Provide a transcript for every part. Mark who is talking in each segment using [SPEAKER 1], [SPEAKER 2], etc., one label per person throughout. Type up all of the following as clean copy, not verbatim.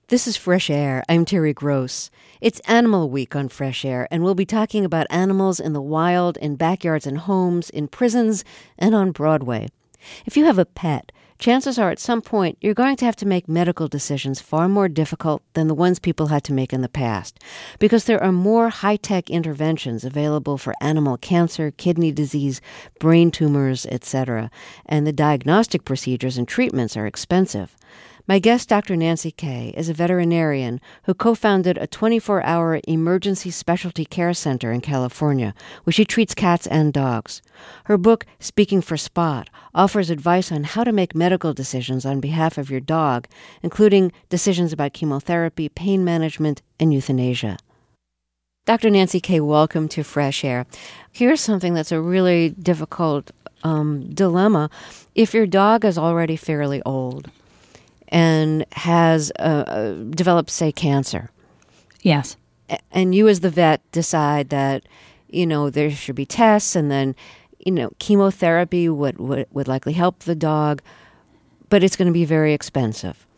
[SPEAKER 1] This is Fresh Air. I'm Terry Gross. It's Animal Week on Fresh Air, and we'll be talking about animals in the wild, in backyards and homes, in prisons, and on Broadway. If you have a pet, chances are at some point you're going to have to make medical decisions far more difficult than the ones people had to make in the past, because there are more high-tech interventions available for animal cancer, kidney disease, brain tumors, etc., and the diagnostic procedures and treatments are expensive. My guest, Dr. Nancy Kaye, is a veterinarian who co-founded a 24-hour emergency specialty care center in California, where she treats cats and dogs. Her book, Speaking for Spot, offers advice on how to make medical decisions on behalf of your dog, including decisions about chemotherapy, pain management, and euthanasia. Dr. Nancy Kaye, welcome to Fresh Air. Here's something that's a really difficult dilemma. If your dog is already fairly old and has developed, say, cancer.
[SPEAKER 2] Yes.
[SPEAKER 1] And you as the vet decide that, there should be tests and then, chemotherapy would likely help the dog, but it's going to be very expensive.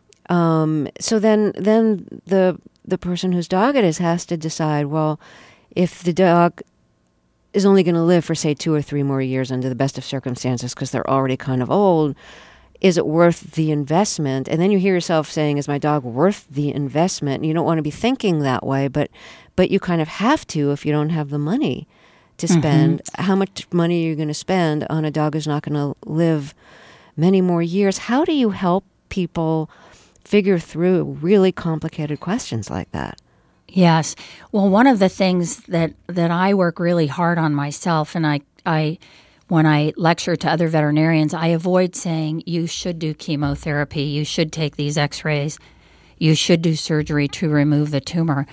[SPEAKER 1] So then the person whose dog it is has to decide, well, if the dog is only going to live for, say, 2 or 3 more years under the best of circumstances because they're already kind of old, is it worth the investment? And then you hear yourself saying, is my dog worth the investment? And you don't want to be thinking that way, but you kind of have to if you don't have the money to spend. Mm-hmm. How much money are you going to spend on a dog who's not going to live many more years? How do you help people figure through really complicated questions like that?
[SPEAKER 2] Yes. Well, one of the things that I work really hard on myself, and I when I lecture to other veterinarians, I avoid saying you should do chemotherapy, you should take these x-rays, you should do surgery to remove the tumor.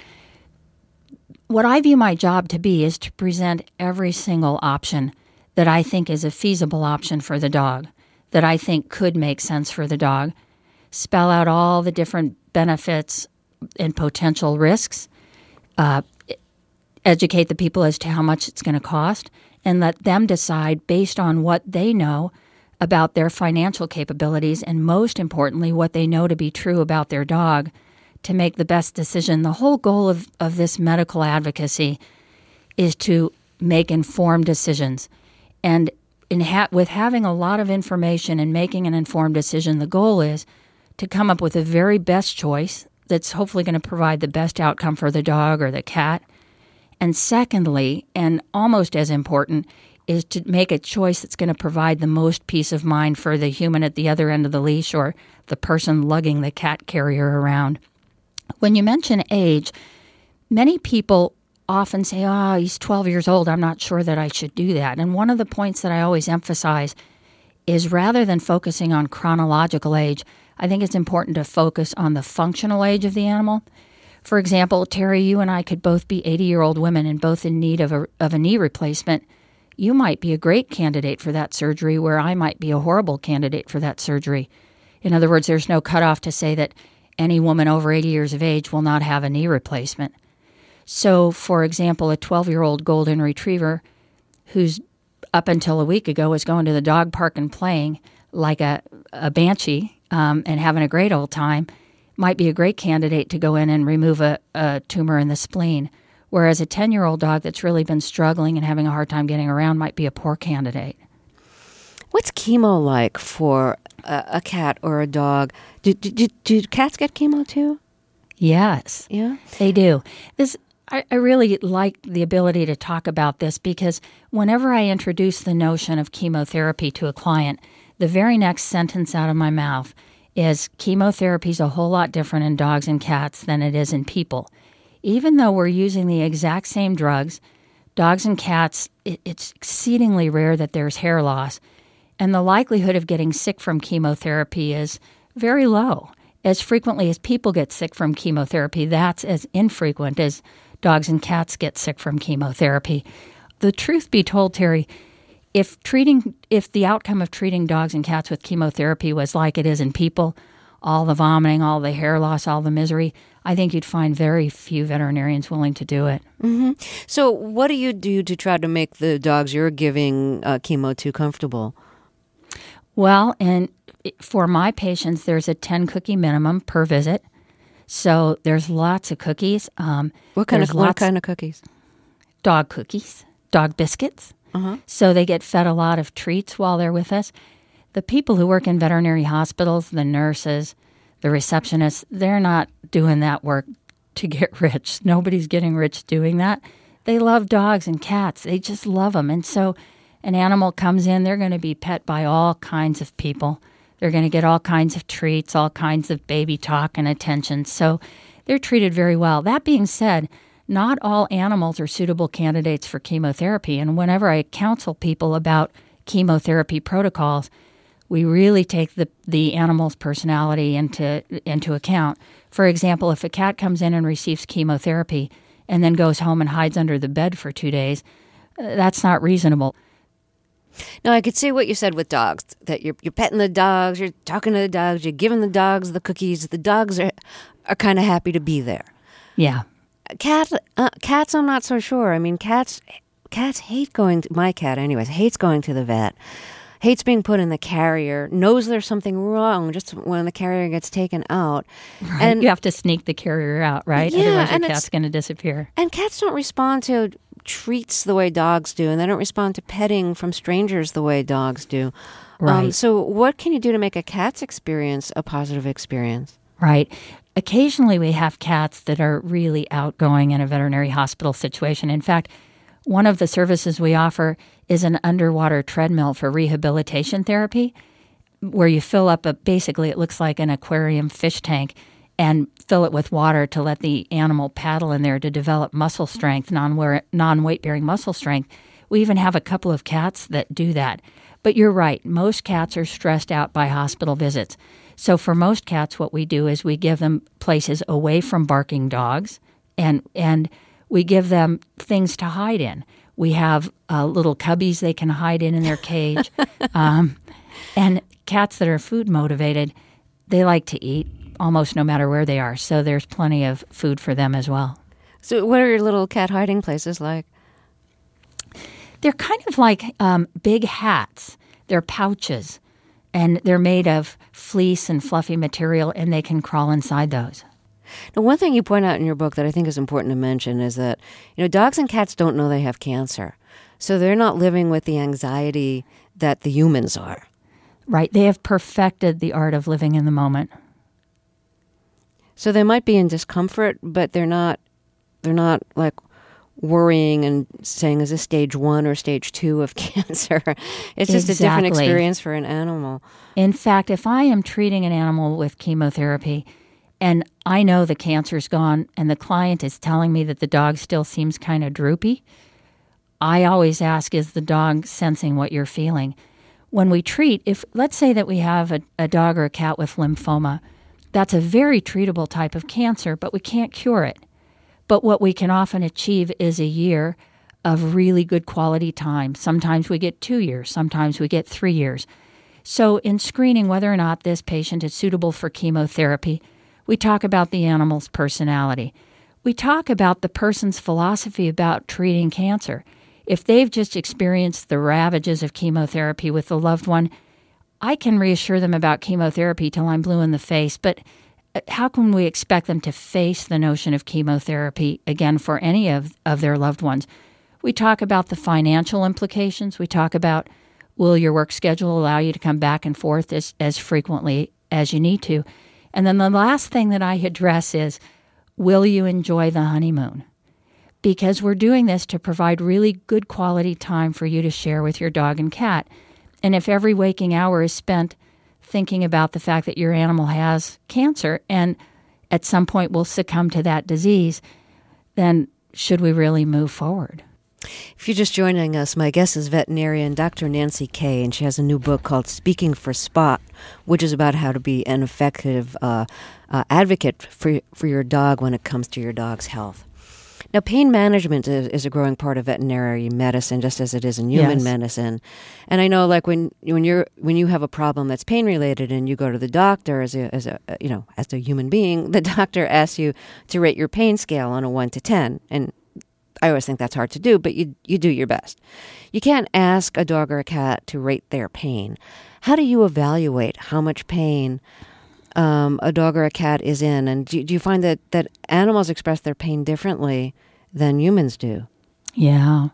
[SPEAKER 2] What I view my job to be is to present every single option that I think is a feasible option for the dog, that I think could make sense for the dog, spell out all the different benefits and potential risks, educate the people as to how much it's going to cost, and let them decide based on what they know about their financial capabilities and, most importantly, what they know to be true about their dog to make the best decision. The whole goal of this medical advocacy is to make informed decisions. And with having a lot of information and making an informed decision, the goal is to come up with the very best choice that's hopefully going to provide the best outcome for the dog or the cat. And secondly, and almost as important, is to make a choice that's going to provide the most peace of mind for the human at the other end of the leash or the person lugging the cat carrier around. When you mention age, many people often say, he's 12 years old, I'm not sure that I should do that. And one of the points that I always emphasize is rather than focusing on chronological age, I think it's important to focus on the functional age of the animal. For example, Terry, you and I could both be 80-year-old women and both in need of a knee replacement. You might be a great candidate for that surgery where I might be a horrible candidate for that surgery. In other words, there's no cutoff to say that any woman over 80 years of age will not have a knee replacement. So, for example, a 12-year-old golden retriever who's up until a week ago was going to the dog park and playing like a banshee and having a great old time might be a great candidate to go in and remove a tumor in the spleen, whereas a 10-year-old dog that's really been struggling and having a hard time getting around might be a poor candidate.
[SPEAKER 1] What's chemo like for a cat or a dog? Do cats get chemo too?
[SPEAKER 2] Yes.
[SPEAKER 1] Yeah?
[SPEAKER 2] They do. I really like the ability to talk about this because whenever I introduce the notion of chemotherapy to a client, the very next sentence out of my mouth is chemotherapy is a whole lot different in dogs and cats than it is in people. Even though we're using the exact same drugs, dogs and cats, it's exceedingly rare that there's hair loss, and the likelihood of getting sick from chemotherapy is very low. As frequently as people get sick from chemotherapy, that's as infrequent as dogs and cats get sick from chemotherapy. The truth be told, Terry, if the outcome of treating dogs and cats with chemotherapy was like it is in people, all the vomiting, all the hair loss, all the misery, I think you'd find very few veterinarians willing to do it.
[SPEAKER 1] Mm-hmm. So what do you do to try to make the dogs you're giving chemo to comfortable?
[SPEAKER 2] Well, and for my patients, there's a 10-cookie minimum per visit. So there's lots of cookies.
[SPEAKER 1] What kind of cookies?
[SPEAKER 2] Dog cookies, dog biscuits. So they get fed a lot of treats while they're with us. The people who work in veterinary hospitals, the nurses, the receptionists, they're not doing that work to get rich. Nobody's getting rich doing that. They love dogs and cats. They just love them. And so an animal comes in, they're going to be pet by all kinds of people. They're going to get all kinds of treats, all kinds of baby talk and attention. So they're treated very well. That being said, not all animals are suitable candidates for chemotherapy. And whenever I counsel people about chemotherapy protocols, we really take the animal's personality into account. For example, if a cat comes in and receives chemotherapy and then goes home and hides under the bed for 2 days, that's not reasonable.
[SPEAKER 1] Now, I could see what you said with dogs, that you're petting the dogs, you're talking to the dogs, you're giving the dogs the cookies. The dogs are kind of happy to be there.
[SPEAKER 2] Yeah.
[SPEAKER 1] Cats, I'm not so sure. I mean, cats hate going to, my cat anyways, hates going to the vet, hates being put in the carrier, knows there's something wrong just when the carrier gets taken out.
[SPEAKER 2] Right.
[SPEAKER 1] And
[SPEAKER 2] you have to sneak the carrier out, right?
[SPEAKER 1] Yeah,
[SPEAKER 2] Otherwise your cat's going to disappear.
[SPEAKER 1] And cats don't respond to treats the way dogs do, and they don't respond to petting from strangers the way dogs do.
[SPEAKER 2] Right.
[SPEAKER 1] So what can you do to make a cat's experience a positive experience?
[SPEAKER 2] Right. Occasionally we have cats that are really outgoing in a veterinary hospital situation. In fact, one of the services we offer is an underwater treadmill for rehabilitation therapy, where you fill up basically it looks like an aquarium fish tank, and fill it with water to let the animal paddle in there to develop muscle strength, non-weight-bearing muscle strength. We even have a couple of cats that do that. But you're right, most cats are stressed out by hospital visits. So for most cats, what we do is we give them places away from barking dogs, and we give them things to hide in. We have little cubbies they can hide in their cage. And cats that are food motivated, they like to eat almost no matter where they are. So there's plenty of food for them as well.
[SPEAKER 1] So what are your little cat hiding places like?
[SPEAKER 2] They're kind of like big hats. They're pouches, and they're made of fleece and fluffy material, and they can crawl inside those.
[SPEAKER 1] Now, one thing you point out in your book that I think is important to mention is that, dogs and cats don't know they have cancer. So they're not living with the anxiety that the humans are.
[SPEAKER 2] Right. They have perfected the art of living in the moment.
[SPEAKER 1] So they might be in discomfort, but they're not like worrying and saying, is this stage 1 or stage 2 of cancer? It's just a different experience for an animal.
[SPEAKER 2] In fact, if I am treating an animal with chemotherapy and I know the cancer's gone and the client is telling me that the dog still seems kind of droopy, I always ask, is the dog sensing what you're feeling? When we treat, let's say that we have a dog or a cat with lymphoma, that's a very treatable type of cancer, but we can't cure it. But what we can often achieve is a year of really good quality time. Sometimes we get 2 years, sometimes we get 3 years. So in screening whether or not this patient is suitable for chemotherapy, we talk about the animal's personality. We talk about the person's philosophy about treating cancer. If they've just experienced the ravages of chemotherapy with a loved one, I can reassure them about chemotherapy till I'm blue in the face, but how can we expect them to face the notion of chemotherapy again for any of their loved ones? We talk about the financial implications. We talk about, will your work schedule allow you to come back and forth as frequently as you need to? And then the last thing that I address is, will you enjoy the honeymoon? Because we're doing this to provide really good quality time for you to share with your dog and cat. And if every waking hour is spent thinking about the fact that your animal has cancer and at some point will succumb to that disease, then should we really move forward?
[SPEAKER 1] If you're just joining us, my guest is veterinarian Dr. Nancy Kay, and she has a new book called Speaking for Spot, which is about how to be an effective advocate for your dog when it comes to your dog's health. Now, pain management is a growing part of veterinary medicine, just as it is in human medicine. And I know, like when you have a problem that's pain related, and you go to the doctor as a human being, the doctor asks you to rate your pain scale on a 1 to 10, and I always think that's hard to do, but you do your best. You can't ask a dog or a cat to rate their pain. How do you evaluate how much pain a dog or a cat is in? And do you find that animals express their pain differently than humans do?
[SPEAKER 2] Yeah.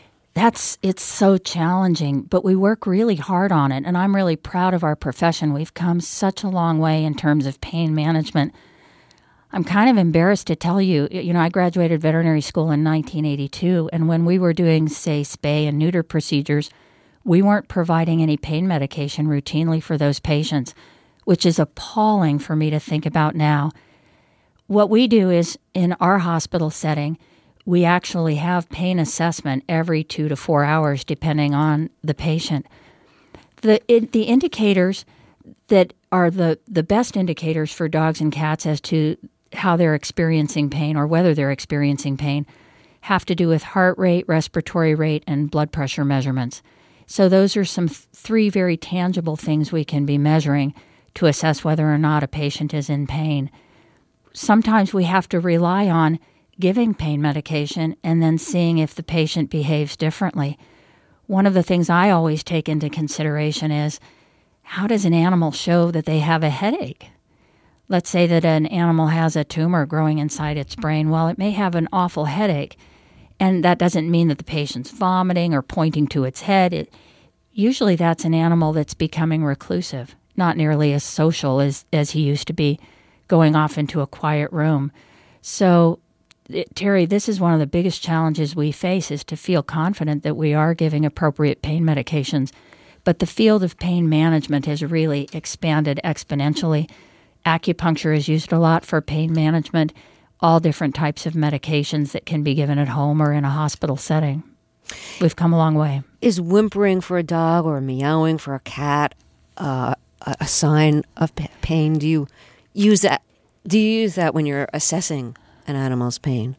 [SPEAKER 2] It's so challenging, but we work really hard on it, and I'm really proud of our profession. We've come such a long way in terms of pain management. I'm kind of embarrassed to tell you, I graduated veterinary school in 1982, and when we were doing, say, spay and neuter procedures, we weren't providing any pain medication routinely for those patients, which is appalling for me to think about now. What we do is, in our hospital setting, we actually have pain assessment every 2 to 4 hours, depending on the patient. The indicators that are the best indicators for dogs and cats as to how they're experiencing pain or whether they're experiencing pain have to do with heart rate, respiratory rate, and blood pressure measurements. So those are some 3 very tangible things we can be measuring to assess whether or not a patient is in pain. Sometimes we have to rely on giving pain medication and then seeing if the patient behaves differently. One of the things I always take into consideration is, how does an animal show that they have a headache? Let's say that an animal has a tumor growing inside its brain. Well, it may have an awful headache, and that doesn't mean that the patient's vomiting or pointing to its head. Usually that's an animal that's becoming reclusive, not nearly as social as he used to be, going off into a quiet room. So Terry, this is one of the biggest challenges we face, is to feel confident that we are giving appropriate pain medications. But the field of pain management has really expanded exponentially. Acupuncture is used a lot for pain management, all different types of medications that can be given at home or in a hospital setting. We've come a long way.
[SPEAKER 1] Is whimpering for a dog or meowing for a cat a sign of pain? Do you use that when you're assessing an animal's pain?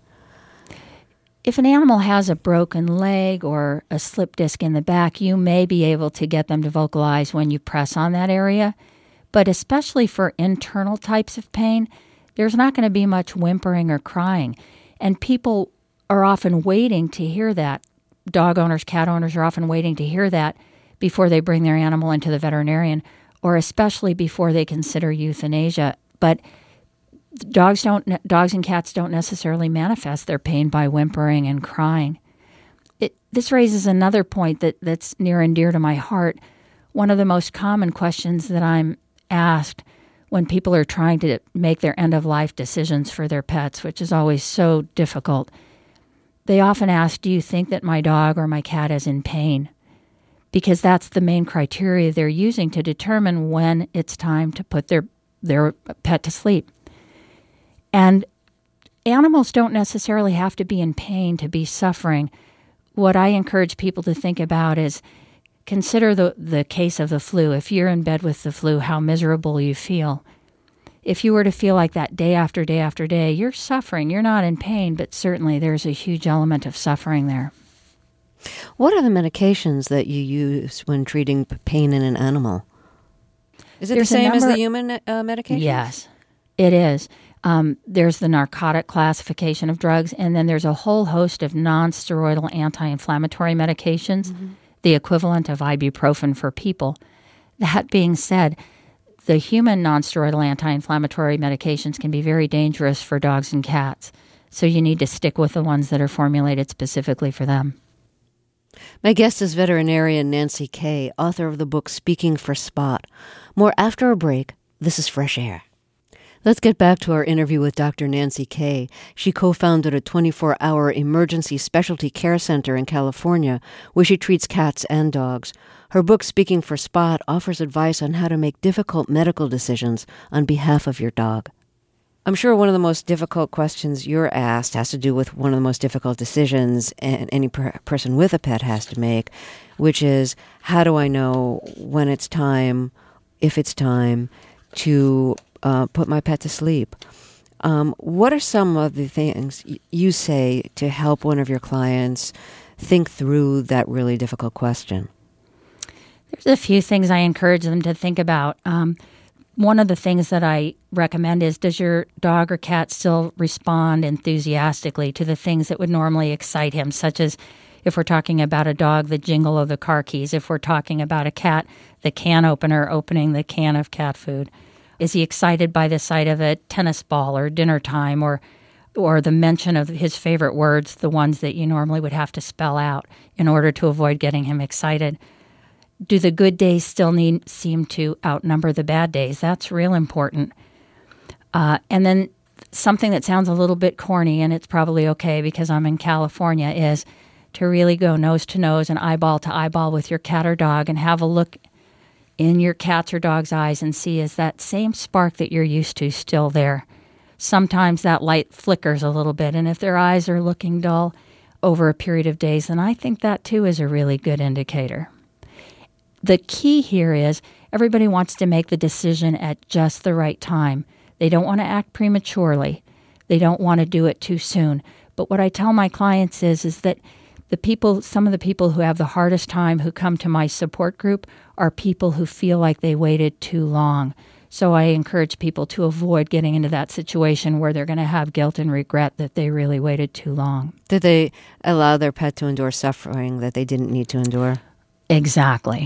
[SPEAKER 2] If an animal has a broken leg or a slip disc in the back, you may be able to get them to vocalize when you press on that area. But especially for internal types of pain, there's not going to be much whimpering or crying. And people are often waiting to hear that. Dog owners, cat owners are often waiting to hear that before they bring their animal into the veterinarian, or especially before they consider euthanasia. But dogs and cats don't necessarily manifest their pain by whimpering and crying. This raises another point that's near and dear to my heart. One of the most common questions that I'm asked when people are trying to make their end-of-life decisions for their pets, which is always so difficult, they often ask, do you think that my dog or my cat is in pain? Because that's the main criteria they're using to determine when it's time to put their pet to sleep. And animals don't necessarily have to be in pain to be suffering. What I encourage people to think about is, consider the case of the flu. If you're in bed with the flu, how miserable you feel. If you were to feel like that day after day after day, you're suffering. You're not in pain, but certainly there's a huge element of suffering there.
[SPEAKER 1] What are the medications that you use when treating pain in an animal? Is it the same as the human medication?
[SPEAKER 2] Yes, it is. There's the narcotic classification of drugs, and then there's a whole host of non-steroidal anti-inflammatory medications, the equivalent of ibuprofen for people. That being said, the human non-steroidal anti-inflammatory medications can be very dangerous for dogs and cats, so you need to stick with the ones that are formulated specifically for them.
[SPEAKER 1] My guest is veterinarian Nancy Kay, author of the book Speaking for Spot. More after a break. This is Fresh Air. Let's get back to our interview with Dr. Nancy Kay. She co-founded a 24-hour emergency specialty care center in California where she treats cats and dogs. Her book, Speaking for Spot, offers advice on how to make difficult medical decisions on behalf of your dog. I'm sure one of the most difficult questions you're asked has to do with one of the most difficult decisions any person with a pet has to make, which is, how do I know when it's time, if it's time, to put my pet to sleep? What are some of the things you say to help one of your clients think through that really difficult question?
[SPEAKER 2] There's a few things I encourage them to think about. One of the things that I recommend is, does your dog or cat still respond enthusiastically to the things that would normally excite him, such as, if we're talking about a dog, the jingle of the car keys. If we're talking about a cat, the can opener opening the can of cat food. Is he excited by the sight of a tennis ball or dinner time or the mention of his favorite words, the ones that you normally would have to spell out in order to avoid getting him excited? Do the good days still seem to outnumber the bad days? That's real important. And then something that sounds a little bit corny, and it's probably okay because I'm in California, is to really go nose to nose and eyeball to eyeball with your cat or dog and have a look in your cat's or dog's eyes and see, is that same spark that you're used to still there? Sometimes that light flickers a little bit, and if their eyes are looking dull over a period of days, then I think that too is a really good indicator. The key here is everybody wants to make the decision at just the right time. They don't want to act prematurely. They don't want to do it too soon. But what I tell my clients is that some of the people who have the hardest time who come to my support group are people who feel like they waited too long. So I encourage people to avoid getting into that situation where they're going to have guilt and regret that they really waited too long.
[SPEAKER 1] Did they allow their pet to endure suffering that they didn't need to endure?
[SPEAKER 2] Exactly.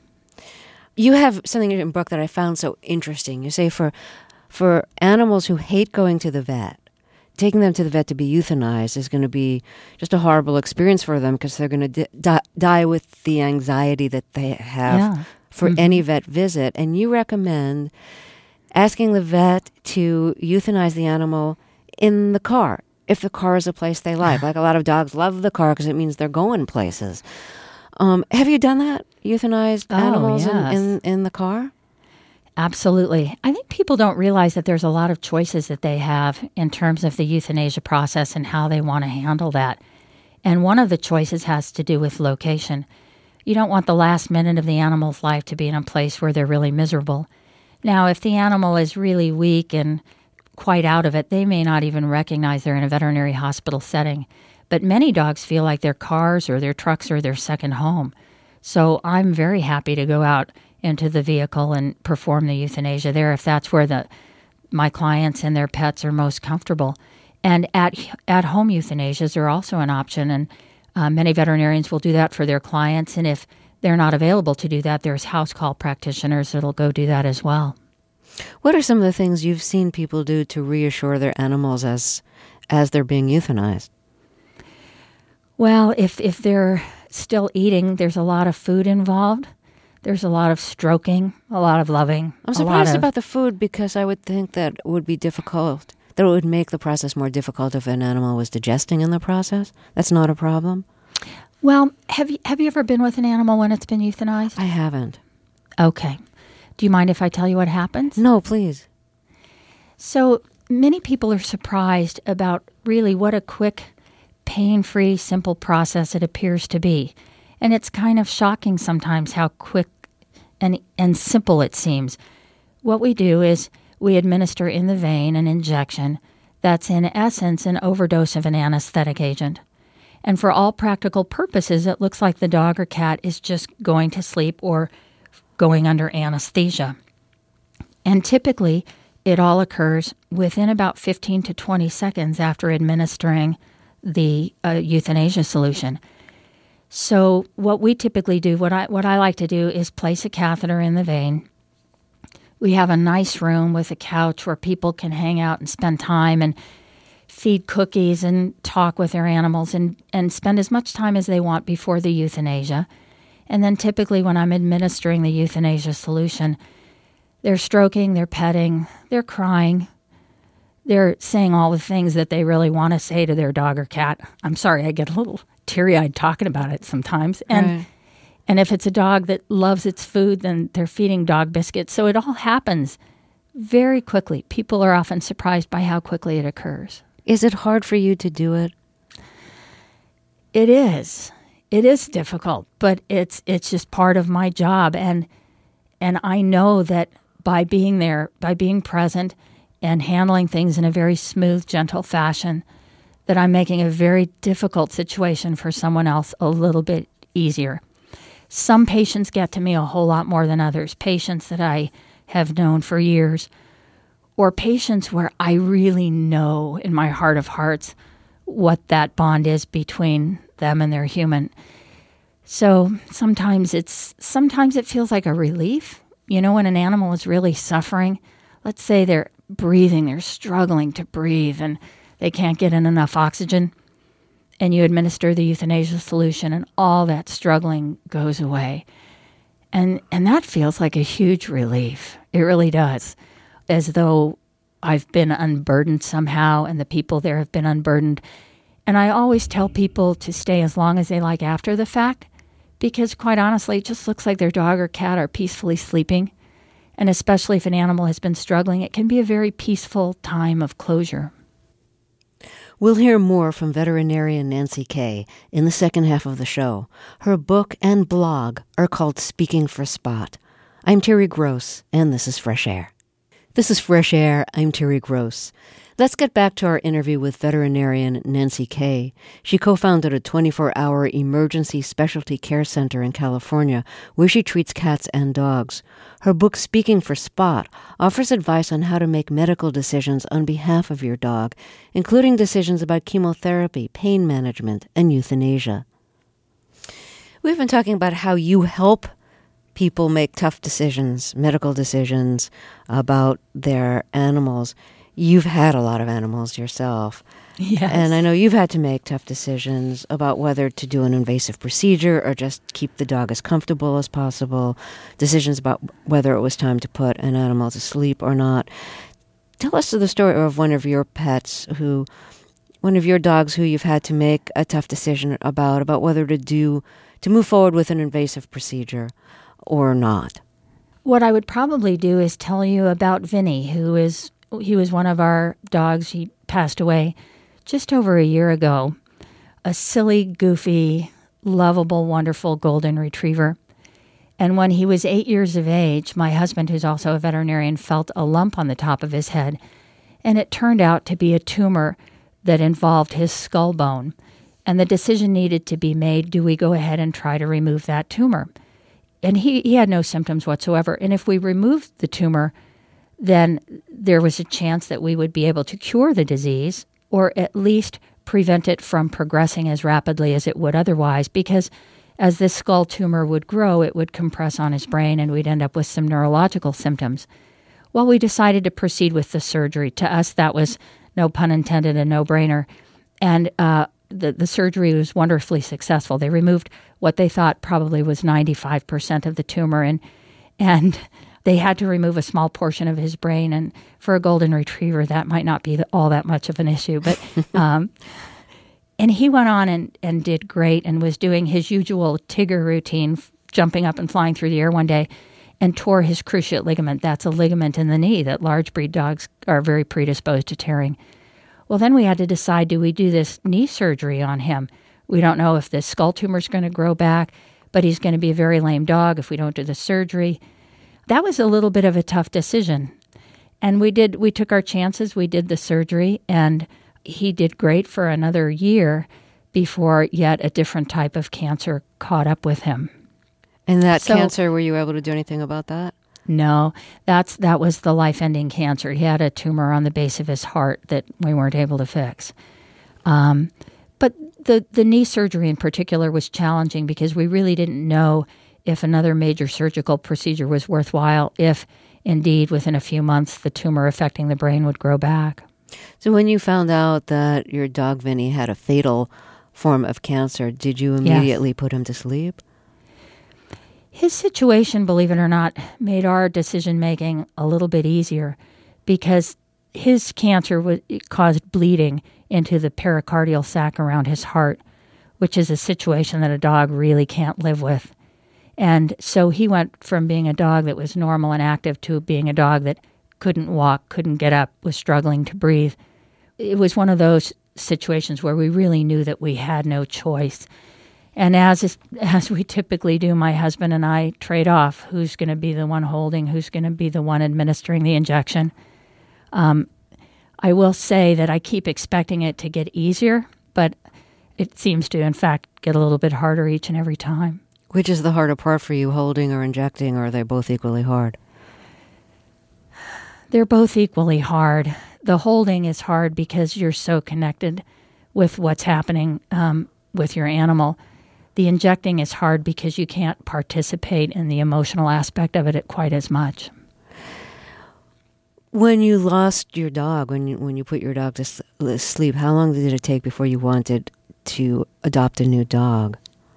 [SPEAKER 1] You have something in your book that I found so interesting. You say for animals who hate going to the vet, taking them to the vet to be euthanized is going to be just a horrible experience for them because they're going to die with the anxiety that they have for any vet visit. And you recommend asking the vet to euthanize the animal in the car, if the car is a place they like. Like a lot of dogs love the car because it means they're going places. Have you done that? Euthanized animals in the car?
[SPEAKER 2] Absolutely. I think people don't realize that there's a lot of choices that they have in terms of the euthanasia process and how they want to handle that. And one of the choices has to do with location. You don't want the last minute of the animal's life to be in a place where they're really miserable. Now, if the animal is really weak and quite out of it, they may not even recognize they're in a veterinary hospital setting. But many dogs feel like their cars or their trucks are their second home. So I'm very happy to go out into the vehicle and perform the euthanasia there if that's where my clients and their pets are most comfortable. And at-home euthanasias are also an option, and many veterinarians will do that for their clients. And if they're not available to do that, there's house call practitioners that'll go do that as well.
[SPEAKER 1] What are some of the things you've seen people do to reassure their animals as they're being euthanized?
[SPEAKER 2] Well, if they're still eating, there's a lot of food involved. There's a lot of stroking, a lot of loving.
[SPEAKER 1] I'm surprised about the food because I would think that it would be difficult, that it would make the process more difficult if an animal was digesting in the process. That's not a problem?
[SPEAKER 2] Well, have you ever been with an animal when it's been euthanized?
[SPEAKER 1] I haven't.
[SPEAKER 2] Okay. Do you mind if I tell you what happens?
[SPEAKER 1] No, please.
[SPEAKER 2] So many people are surprised about really what a quick, pain-free, simple process it appears to be. And it's kind of shocking sometimes how quick and simple it seems. What we do is we administer in the vein an injection that's in essence an overdose of an anesthetic agent. And for all practical purposes, it looks like the dog or cat is just going to sleep or going under anesthesia. And typically, it all occurs within about 15 to 20 seconds after administering the euthanasia solution. So what we typically do, what I like to do is place a catheter in the vein. We have a nice room with a couch where people can hang out and spend time and feed cookies and talk with their animals and spend as much time as they want before the euthanasia. And then typically when I'm administering the euthanasia solution, they're stroking, they're petting, they're crying. They're saying all the things that they really want to say to their dog or cat. I'm sorry, I get a little teary-eyed talking about it sometimes. And if it's a dog that loves its food, then they're feeding dog biscuits. So it all happens very quickly. People are often surprised by how quickly it occurs.
[SPEAKER 1] Is it hard for you to do it?
[SPEAKER 2] It is. It is difficult, but it's just part of my job. And I know that by being there, by being present and handling things in a very smooth, gentle fashion, that I'm making a very difficult situation for someone else a little bit easier. Some patients get to me a whole lot more than others, patients that I have known for years, or patients where I really know in my heart of hearts what that bond is between them and their human. So sometimes it feels like a relief. You know, when an animal is really suffering, let's say they're breathing, they're struggling to breathe, and they can't get in enough oxygen, and you administer the euthanasia solution, and all that struggling goes away. And that feels like a huge relief. It really does. As though I've been unburdened somehow, and the people there have been unburdened. And I always tell people to stay as long as they like after the fact, because quite honestly, it just looks like their dog or cat are peacefully sleeping. And especially if an animal has been struggling, it can be a very peaceful time of closure.
[SPEAKER 1] We'll hear more from veterinarian Nancy Kay in the second half of the show. Her book and blog are called Speaking for Spot. I'm Terry Gross, and this is Fresh Air. This is Fresh Air. I'm Terry Gross. Let's get back to our interview with veterinarian Nancy Kay. She co-founded a 24-hour emergency specialty care center in California where she treats cats and dogs. Her book, Speaking for Spot, offers advice on how to make medical decisions on behalf of your dog, including decisions about chemotherapy, pain management, and euthanasia. We've been talking about how you help people make tough decisions, medical decisions about their animals. You've had a lot of animals yourself.
[SPEAKER 2] Yes.
[SPEAKER 1] And I know you've had to make tough decisions about whether to do an invasive procedure or just keep the dog as comfortable as possible, decisions about whether it was time to put an animal to sleep or not. Tell us the story of one of your dogs who you've had to make a tough decision about whether to move forward with an invasive procedure or not.
[SPEAKER 2] What I would probably do is tell you about Vinny, he was one of our dogs. He passed away just over a year ago. A silly, goofy, lovable, wonderful golden retriever. And when he was 8 years of age, my husband, who's also a veterinarian, felt a lump on the top of his head. And it turned out to be a tumor that involved his skull bone. And the decision needed to be made, do we go ahead and try to remove that tumor? And he had no symptoms whatsoever. And if we removed the tumor, then there was a chance that we would be able to cure the disease or at least prevent it from progressing as rapidly as it would otherwise, because as this skull tumor would grow, it would compress on his brain and we'd end up with some neurological symptoms. Well, we decided to proceed with the surgery. To us, that was, no pun intended, a no-brainer. And the surgery was wonderfully successful. They removed what they thought probably was 95% of the tumor, and they had to remove a small portion of his brain, and for a golden retriever, that might not be all that much of an issue. But and he went on and did great and was doing his usual Tigger routine, jumping up and flying through the air one day, and tore his cruciate ligament. That's a ligament in the knee that large breed dogs are very predisposed to tearing. Well, then we had to decide, do we do this knee surgery on him? We don't know if the skull tumor is going to grow back, but he's going to be a very lame dog if we don't do the surgery. That was a little bit of a tough decision. And we took our chances. We did the surgery, and he did great for another year before yet a different type of cancer caught up with him.
[SPEAKER 1] And that cancer, were you able to do anything about that?
[SPEAKER 2] No, that was the life-ending cancer. He had a tumor on the base of his heart that we weren't able to fix. But the knee surgery in particular was challenging because we really didn't know if another major surgical procedure was worthwhile, if indeed within a few months the tumor affecting the brain would grow back.
[SPEAKER 1] So when you found out that your dog Vinny had a fatal form of cancer, did you immediately put him to sleep?
[SPEAKER 2] His situation, believe it or not, made our decision-making a little bit easier because his cancer caused bleeding into the pericardial sac around his heart, which is a situation that a dog really can't live with. And so he went from being a dog that was normal and active to being a dog that couldn't walk, couldn't get up, was struggling to breathe. It was one of those situations where we really knew that we had no choice. And as we typically do, my husband and I trade off who's going to be the one holding, who's going to be the one administering the injection. I will say that I keep expecting it to get easier, but it seems to, in fact, get a little bit harder each and every time.
[SPEAKER 1] Which is the harder part for you, holding or injecting, or are they both equally hard?
[SPEAKER 2] They're both equally hard. The holding is hard because you're so connected with what's happening with your animal. The injecting is hard because you can't participate in the emotional aspect of it quite as much.
[SPEAKER 1] When you lost your dog, when you put your dog to sleep, how long did it take before you wanted to adopt a new dog?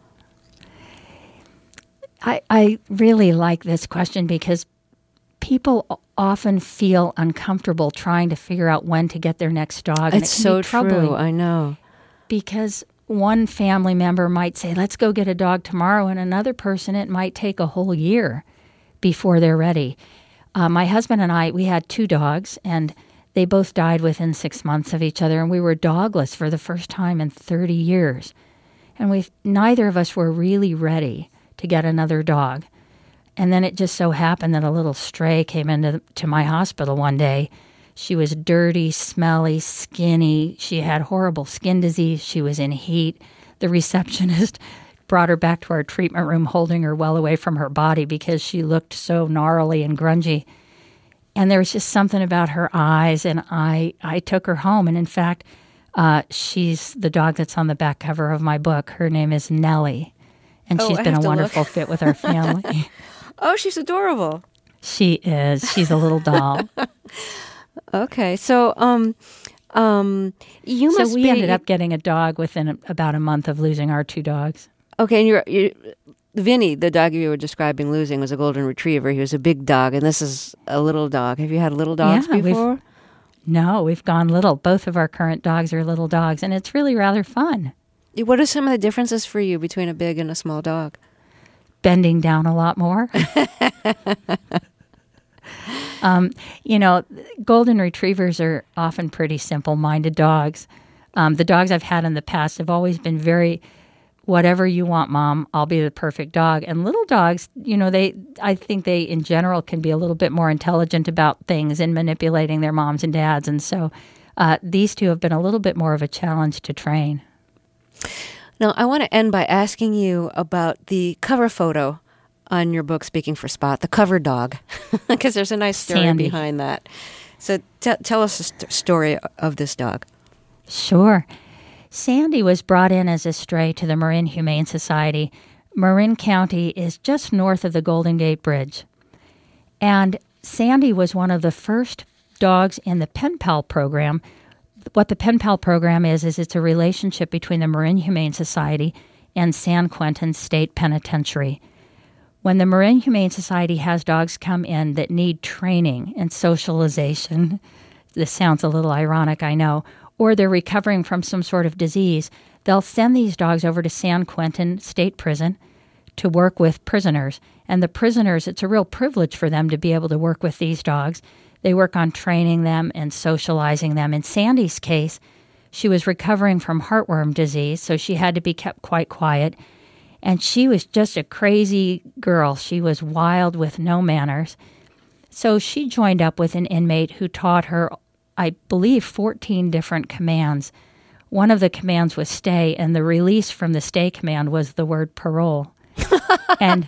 [SPEAKER 2] I really like this question because people often feel uncomfortable trying to figure out when to get their next dog.
[SPEAKER 1] It's so true. I know.
[SPEAKER 2] Because one family member might say, let's go get a dog tomorrow, and another person, it might take a whole year before they're ready. My husband and I, we had 2 dogs, and they both died within 6 months of each other, and we were dogless for the first time in 30 years. And neither of us were really ready to get another dog. And then it just so happened that a little stray came into my hospital one day. She was dirty, smelly, skinny. She had horrible skin disease. She was in heat. The receptionist brought her back to our treatment room, holding her well away from her body because she looked so gnarly and grungy. And there was just something about her eyes, and I took her home. And in fact, she's the dog that's on the back cover of my book. Her name is Nellie, and she's been a wonderful fit with our family.
[SPEAKER 1] Oh, she's adorable.
[SPEAKER 2] She is. She's a little doll.
[SPEAKER 1] Okay, so you must.
[SPEAKER 2] So we ended up getting a dog within about a month of losing our 2 dogs.
[SPEAKER 1] Okay, and Vinny, the dog you were describing losing, was a golden retriever. He was a big dog, and this is a little dog. Have you had little dogs before?
[SPEAKER 2] We've gone little. Both of our current dogs are little dogs, and it's really rather fun.
[SPEAKER 1] What are some of the differences for you between a big and a small dog?
[SPEAKER 2] Bending down a lot more. Golden retrievers are often pretty simple-minded dogs. The dogs I've had in the past have always been very, whatever you want, Mom, I'll be the perfect dog. And little dogs, I think they, in general, can be a little bit more intelligent about things and manipulating their moms and dads. And so these 2 have been a little bit more of a challenge to train.
[SPEAKER 1] Now, I want to end by asking you about the cover photo on your book, Speaking for Spot, the cover dog, because there's a nice story
[SPEAKER 2] Sandy.
[SPEAKER 1] behind that. So tell us the story of this dog.
[SPEAKER 2] Sure. Sandy was brought in as a stray to the Marin Humane Society. Marin County is just north of the Golden Gate Bridge. And Sandy was one of the first dogs in the Pen Pal program. What the Pen Pal program is it's a relationship between the Marin Humane Society and San Quentin State Penitentiary. When the Marin Humane Society has dogs come in that need training and socialization, this sounds a little ironic, I know, or they're recovering from some sort of disease, they'll send these dogs over to San Quentin State Prison to work with prisoners. And the prisoners, it's a real privilege for them to be able to work with these dogs. They work on training them and socializing them. In Sandy's case, she was recovering from heartworm disease, so she had to be kept quite quiet. And she was just a crazy girl. She was wild with no manners. So she joined up with an inmate who taught her, I believe, 14 different commands. One of the commands was stay, and the release from the stay command was the word parole. And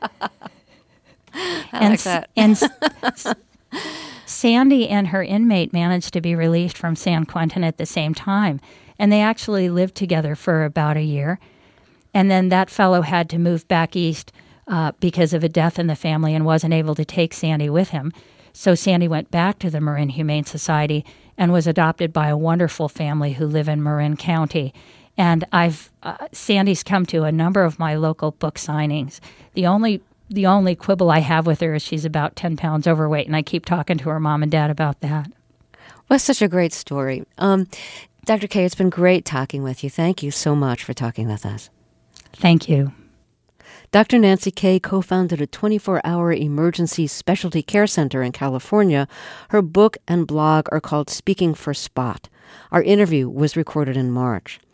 [SPEAKER 2] Sandy and her inmate managed to be released from San Quentin at the same time, and they actually lived together for about a year. And then that fellow had to move back east because of a death in the family and wasn't able to take Sandy with him. So Sandy went back to the Marin Humane Society and was adopted by a wonderful family who live in Marin County. And Sandy's come to a number of my local book signings. The only quibble I have with her is she's about 10 pounds overweight, and I keep talking to her mom and dad about that.
[SPEAKER 1] Well, such a great story. Dr. Kay, it's been great talking with you. Thank you so much for talking with us.
[SPEAKER 2] Thank you.
[SPEAKER 1] Dr. Nancy Kay co-founded a 24-hour emergency specialty care center in California. Her book and blog are called Speaking for Spot. Our interview was recorded in March.